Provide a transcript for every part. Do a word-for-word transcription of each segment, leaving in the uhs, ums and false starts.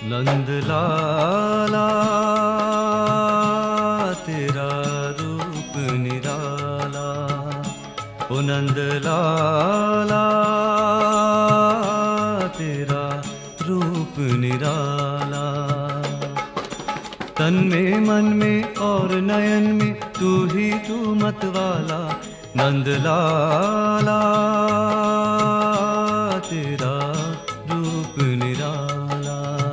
नंद लाला तेरा रूप निराला, ओ नंद लाला तेरा रूप निराला। तन में मन में और नयन में तू ही तू मतवाला, नंद लाला तेरा रूप निराला।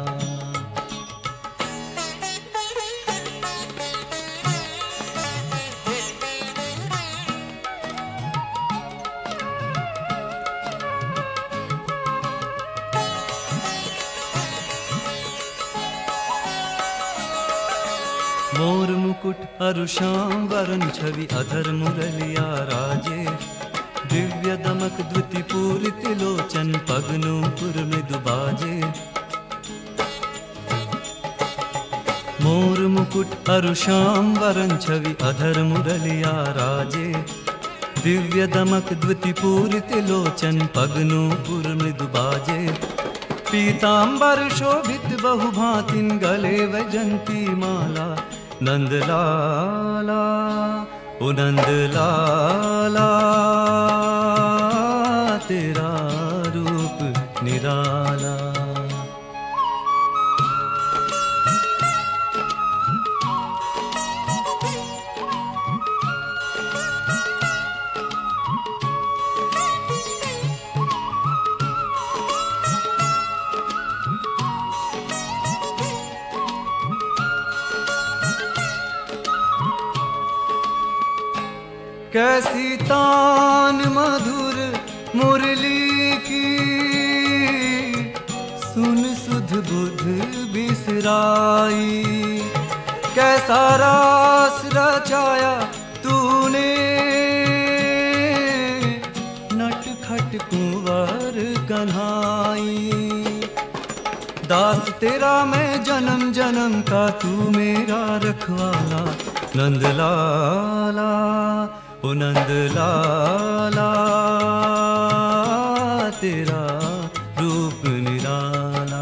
मोर मुकुट अरु श्याम वरण छवि अधर मुरलिया राजे, दिव्य दमक द्विति पूरित लोचन पगनूपुर मृदु बाजे। मोर मुकुट अरु श्याम वरण छवि अधर मुरलिया राजे, दिव्य दमक द्विति पूरित लोचन पगनूपुर मृदु बाजे। पीतांबर शोभित बहुभातिन गले वैजंती माला, नंद लाला ओ नंद लाला तेरा रूप निराला। कैसी तान मधुर मुरली की, सुन सुध बुध बिसराई। कैसा रास रचाया तूने, नट खट कुंवर कन्हाई। दास तेरा मैं जन्म जन्म का, तू मेरा रखवाला, नंद लाला ओ नंद लाला तेरा रूप निराला।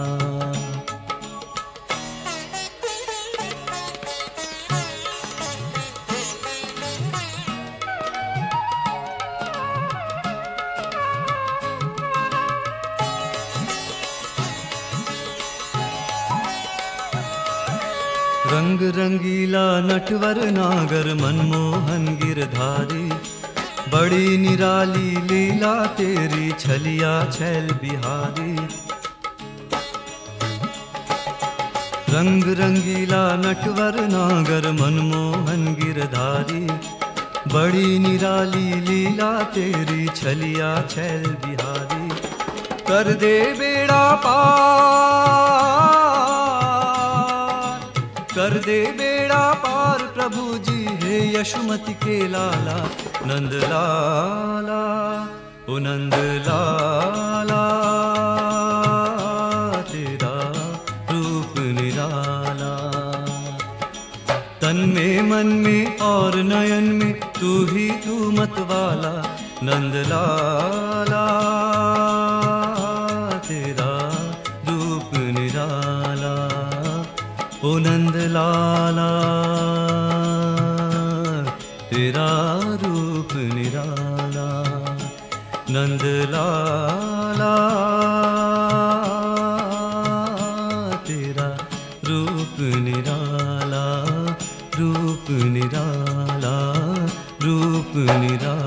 रंग रंगीला नटवर नागर मनमोहन गिरधारी, बड़ी निराली लीला तेरी छलिया छैल बिहारी। रंग रंगीला नटवर नागर मनमोहन गिरधारी, बड़ी निराली लीला तेरी छलिया छैल बिहारी। कर दे बेड़ा पार, कर दे बेड़ा पार प्रभु जी हे यशोमति के लाला, नंद लाला ओ नंद लाला तेरा रूप निराला। तन में मन में और नयन में तू ही तू मतवाला, नंद लाला तेरा रूप निराला। ओ नंद लाला तेरा रूप निराला, नंद लाला तेरा रूप निराला, रूप निराला, रूप निराला।